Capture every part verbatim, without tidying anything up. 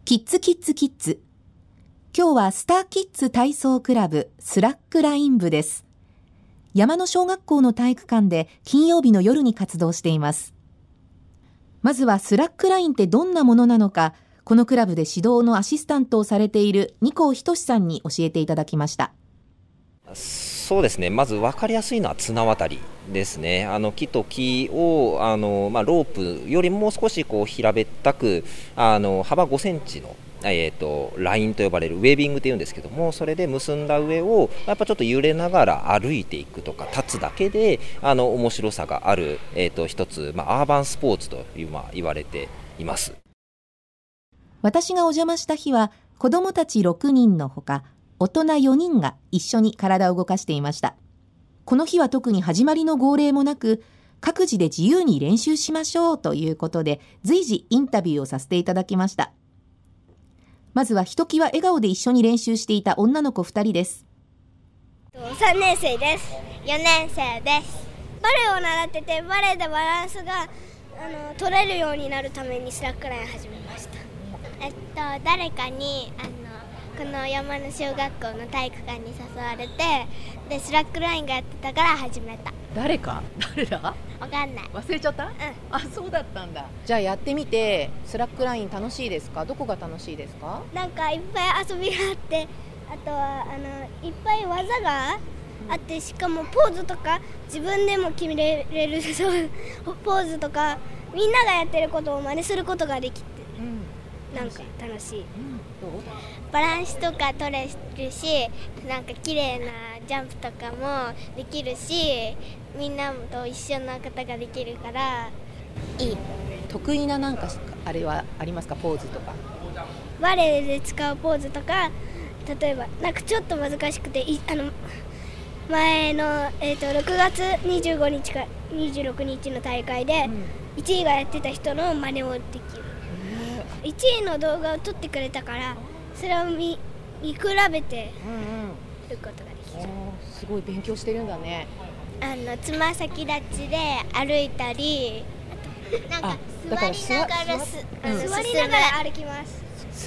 キッズキッズキッズ。今日はスターキッズ体操クラブスラックライン部です。山野小学校の体育館で金曜日の夜に活動しています。まずはスラックラインってどんなものなのか、このクラブで指導のアシスタントをされている二高仁さんに教えていただきました。 そうですね、まず分かりやすいのは綱渡りですね。あの木と木をあの、まあ、ロープよりも少しこう平べったくあの幅ごセンチの、えー、とラインと呼ばれるウェービングというんですけども、それで結んだ上をやっぱちょっと揺れながら歩いていくとか立つだけであの面白さがある、えー、と一つ、まあ、アーバンスポーツという、まあ、言われています。 私がお邪魔した日は子どもたちろくにんのほか大人よにんが一緒に体を動かしていました。この日は特に始まりの号令もなく、各自で自由に練習しましょうということで随時インタビューをさせていただきました。まずはひときわ笑顔で一緒に練習していた女の子ふたりです。 さんねんせいです。よねんせいです。バレエを習ってて、バレエでバランスがあの取れるようになるためにスラックラインを始めました。えっと誰かにあのこの山の小学校の体育館に誘われて、でスラックラインがやってたから始めた。 誰か誰だわかんない。 忘れちゃった、うん、あ、そうだったんだ。じゃあやってみてスラックライン楽しいですか？どこが楽しいですか？ なんかいっぱい遊びがあって、あとはあのいっぱい技があって、しかもポーズとか自分でも決めれるポーズとかみんながやってることを真似することができて、うん、なんか楽しい、うん、どう？バランスとか取れるし、なんか綺麗なジャンプとかもできるし、みんなと一緒の方ができるからいい。 得意ななんかあれはありますか？ポーズとか。 バレエで使うポーズとか、例えばなんかちょっと難しくて、いあの前の、えー、とろくがつにじゅうごにちかにじゅうろくにちの大会で、うん、いちいがやってた人の真似をできる。いちいの動画を撮ってくれたから、それを 見, 見比べてることができる、 うんうん、すごい勉強してるんだね。 あのつま先立ちで歩いたり、あとなんか座りながらす、うん、座りながら歩きます。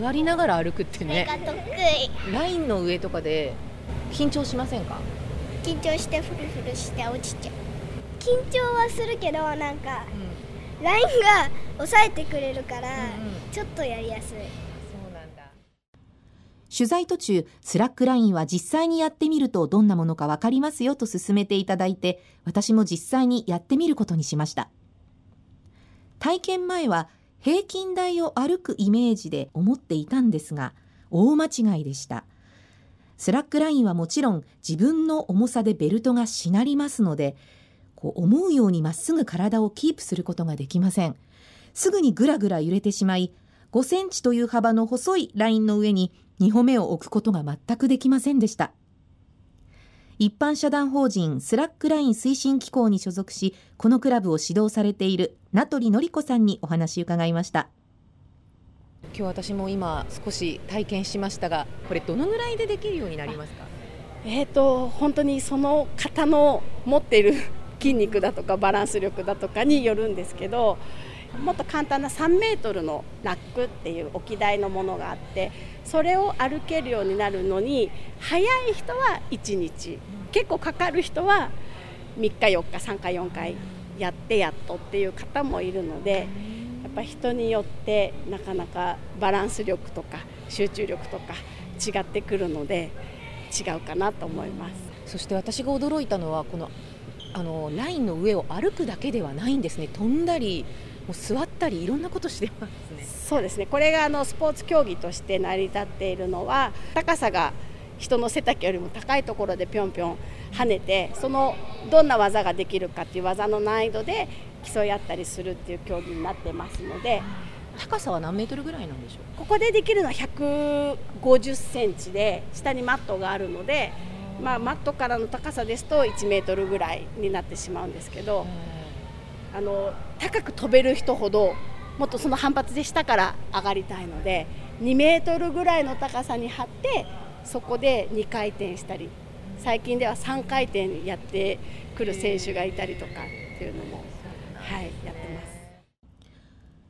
座りながら歩くってね、 それが得意。 ラインの上とかで緊張しませんか？ 緊張してフルフルして落ちちゃう。緊張はするけど、なんか、うん、ラインが抑えてくれるから、うんうん、ちょっとやりやすい。 そうなんだ。 取材途中、スラックラインは実際にやってみるとどんなものか分かりますよと勧めていただいて、私も実際にやってみることにしました。体験前は平均台を歩くイメージで思っていたんですが、大間違いでした。スラックラインはもちろん自分の重さでベルトがしなりますので、こう思うようにまっすぐ体をキープすることができません。すぐにぐらぐら揺れてしまい、ごセンチという幅の細いラインの上ににほめを置くことが全くできませんでした。一般社団法人スラックライン推進機構に所属し、このクラブを指導されている名取典子さんにお話を伺いました。 今日私も今少し体験しましたが、これどのぐらいでできるようになりますか？ えーと、本当にその方の持っている筋肉だとかバランス力だとかによるんですけど、もっと簡単なさんメートルのラックっていう置き台のものがあって、それを歩けるようになるのに早い人はいちにち、結構かかる人はみっかよっかさんかいよんかいやってやっとっていう方もいるので、やっぱ人によってなかなかバランス力とか集中力とか違ってくるので違うかなと思います。 そして私が驚いたのは、このあのラインの上を歩くだけではないんですね。飛んだりもう座ったりいろんなことしてますね。 そうですね、これがあのスポーツ競技として成り立っているのは、高さが人の背丈よりも高いところでぴょんぴょん跳ねて、そのどんな技ができるかっていう技の難易度で競い合ったりするっていう競技になってますので。 高さは何メートルぐらいなんでしょう？ ここでできるのはひゃくごじゅっセンチで、下にマットがあるので、まあ、マットからの高さですといちメートルぐらいになってしまうんですけど、あの高く飛べる人ほどもっとその反発で下から上がりたいので、にメートルぐらいの高さに張って、そこでにかい転したり、最近ではさんかい転やってくる選手がいたりとかっていうのも、はい、やってます。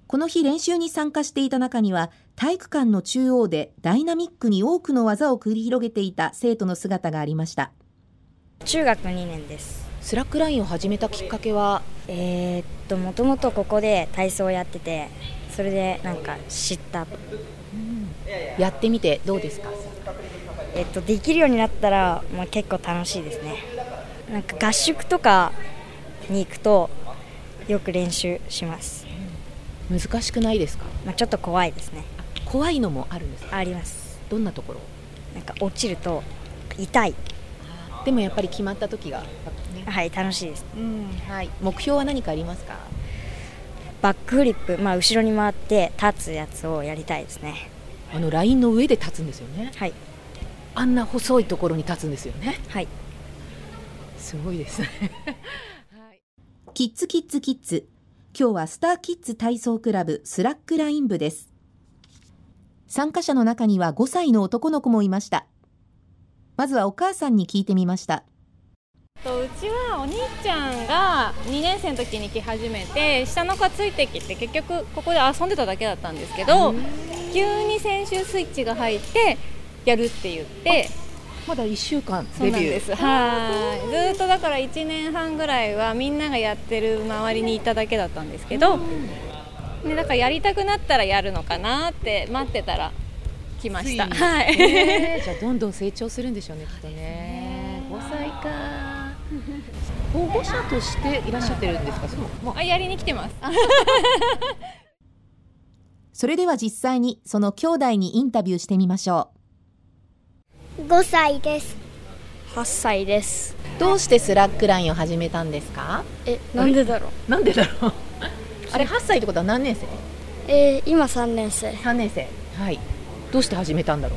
この日練習に参加していた中には、体育館の中央でダイナミックに多くの技を繰り広げていた生徒の姿がありました。 中学にねんです。 スラックラインを始めたきっかけは、 えー、っともともとここで体操をやってて、それでなんか知った、うん、 やってみてどうですか？ えー、っとできるようになったら、まあ、結構楽しいですね。なんか合宿とかに行くとよく練習します。 難しくないですか？ まあ、ちょっと怖いですね。 怖いのもあるんですか？ あります。 どんなところ？ なんか落ちると痛い。 でもやっぱり決まった時が、ね、 はい、楽しいです、 うんはい、目標は何かありますか？ バックフリップ、まあ、後ろに回って立つやつをやりたいですね。 あのラインの上で立つんですよね。 はい。 あんな細いところに立つんですよね。 はい。 すごいですね、 はい、キッズキッズキッズ、今日はスターキッズ体操クラブスラックライン部です。参加者の中にはごさいの男の子もいました。まずはお母さんに聞いてみました。 うちはお兄ちゃんがにねん生の時に来始めて、下の子がついてきて結局ここで遊んでただけだったんですけど、急に先週スイッチが入ってやるって言って、 まだいっしゅうかんデビュー。そうなんです。はい。ずっとだからいちねんはんぐらいはみんながやってる周りにいただけだったんですけど、でだからやりたくなったらやるのかなって待ってたら来ました。はい、 えー、じゃあどんどん成長するんでしょうね、きっとね。ごさいか。保護者としていらっしゃってるんですか？そう、 もうあやりに来てます。 それでは実際にその兄弟にインタビューしてみましょう。ごさいです。 はっさいです。 どうしてスラックラインを始めたんですか？ え、なんでだろう。 なんでだろう。あれはっさいってことは何年生？ えー、今さんねん生。 さんねん生。はい。どうして始めたんだろ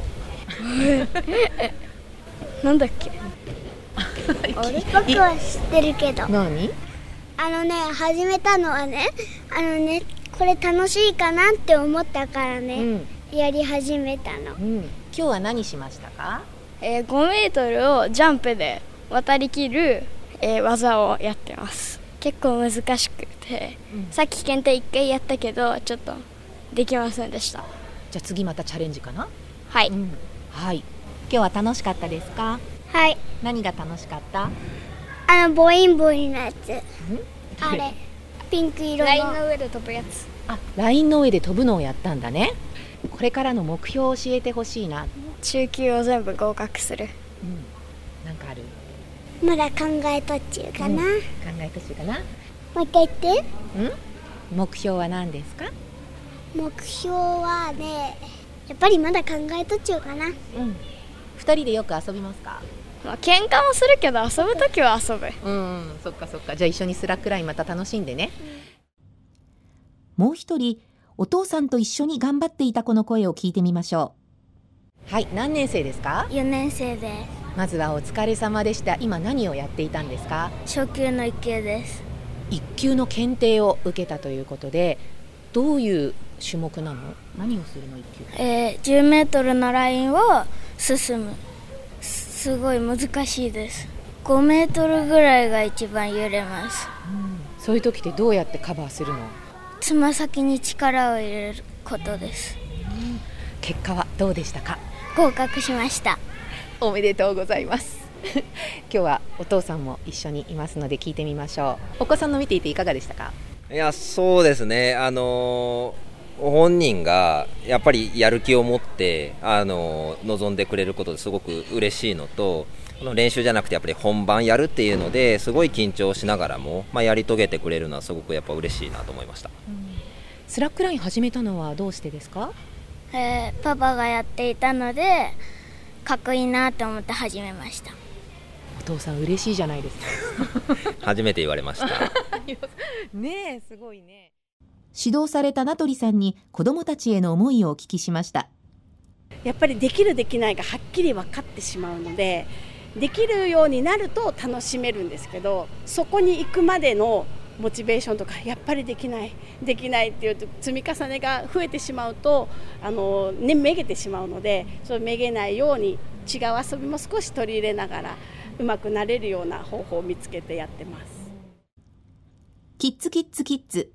う。なんだっけ。 あれ僕は知ってるけど。 何？ あのね、始めたのはね、あのね、これ楽しいかなって思ったからね、うん、やり始めたの、 うん、今日は何しましたか？ えー、ごメートルをジャンプで渡りきる、えー、技をやってます。結構難しくて、うん、さっき検定いっかいやったけどちょっとできませんでした。 じゃあ次またチャレンジかな？ はい、 うん、はい。今日は楽しかったですか？ はい。 何が楽しかった？ あのボインボインのやつ。あれピンク色のラインの上で飛ぶやつ。 あ、ラインの上で飛ぶのをやったんだね。これからの目標を教えてほしいな。 中級を全部合格する。 うん。なんかある？ まだ考え途中かな、うん、考え途中かな。 もう一回言って。 うん？目標は何ですか？ 目標はね、やっぱりまだ考え途中かな。うん。 二人でよく遊びますか？ まあ、喧嘩もするけど遊ぶときは遊ぶ。 うん、そっかそっか。じゃあ一緒にスラックラインまた楽しんでね。 うん、もう一人、お父さんと一緒に頑張っていた子の声を聞いてみましょう。はい、何年生ですか？ よねん生です。 まずはお疲れ様でした。今何をやっていたんですか？ 初級のいっ級です。 いっ級の検定を受けたということで、どういう種目なの？何をするの？いっ級、 えー、じゅうメートルのラインを進む。すごい難しいです。ごメートルぐらいが一番揺れます、 うん、そういう時ってどうやってカバーするの？ つま先に力を入れることです、 うん、結果はどうでしたか？ 合格しました。 おめでとうございます今日はお父さんも一緒にいますので聞いてみましょう。お子さんの見ていていかがでしたか？ いや、そうですね、あのー本人がやっぱりやる気を持ってあの望んでくれることですごく嬉しいのと、この練習じゃなくてやっぱり本番やるっていうのですごい緊張しながらも、まあ、やり遂げてくれるのはすごくやっぱ嬉しいなと思いました、うん、 スラックライン始めたのはどうしてですか？ えー、パパがやっていたのでかっこいいなと思って始めました。 お父さん嬉しいじゃないですか初めて言われましたねえ、すごいね。 指導された名取さんに子どもたちへの思いをお聞きしました。 やっぱりできるできないがはっきり分かってしまうので、できるようになると楽しめるんですけど、そこに行くまでのモチベーションとかやっぱりできないできないっていう積み重ねが増えてしまうとあの、ね、めげてしまうので、それめげないように違う遊びも少し取り入れながらうまくなれるような方法を見つけてやってます。 キッズキッズキッズ、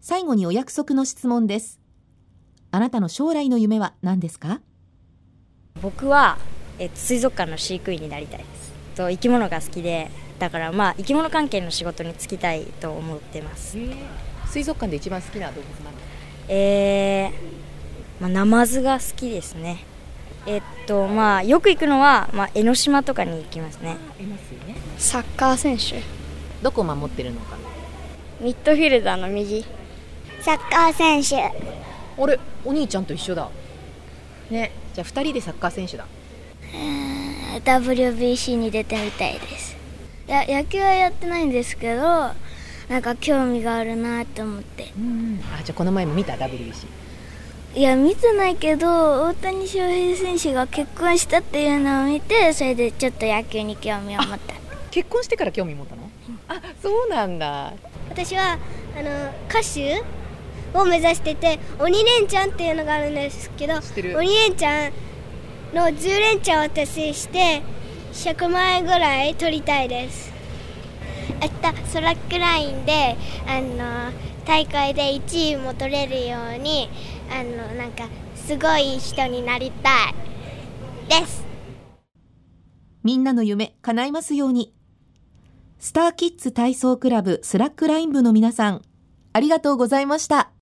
最後にお約束の質問です。あなたの将来の夢は何ですか？ 僕はえ水族館の飼育員になりたいです。と生き物が好きで、だからまあ生き物関係の仕事に就きたいと思ってます。 水族館で一番好きな動物なんですか？ えーまあ、ナマズが好きですね。えっとまあよく行くのは、まあ、江ノ島とかに行きますね。 いますよね。 サッカー選手、 どこを守ってるのかな？ ミッドフィルダーの右。 サッカー選手。 あれ、お兄ちゃんと一緒だね。じゃあふたりでサッカー選手だ。 ダブリュービーシー に出てみたいです。いや野球はやってないんですけど、なんか興味があるなと思って。 うん、あ、じゃあこの前も見た ダブリュービーシー？ いや見てないけど、大谷翔平選手が結婚したっていうのを見て、それでちょっと野球に興味を持った。 結婚してから興味持ったの？あ、そうなんだ。 私はあの歌手を目指してて、鬼レンチャンっていうのがあるんですけど、鬼レンチャンのじゅうレンチャンを達成してひゃくまんえんぐらい取りたいです。えっとスラックラインであの大会でいちいも取れるように、あのなんかすごい人になりたいです。 みんなの夢叶いますように。スターキッズ体操クラブスラックライン部の皆さん、ありがとうございました。